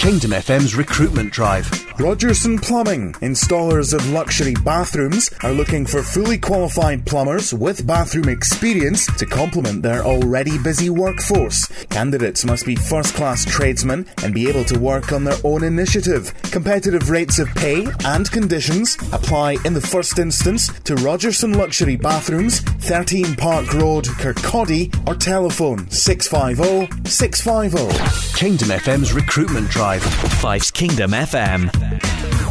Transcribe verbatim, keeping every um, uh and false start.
Kingdom F M's recruitment drive. Rogerson Plumbing, installers of luxury bathrooms, are looking for fully qualified plumbers with bathroom experience to complement their already busy workforce. Candidates must be first-class tradesmen and be able to work on their own initiative. Competitive rates of pay and conditions apply in the first instance to Rogerson Luxury Bathrooms, thirteen Park Road, Kirkcaldy, or telephone six five zero, six five zero. Kingdom F M's recruitment drive. Five's Kingdom F M.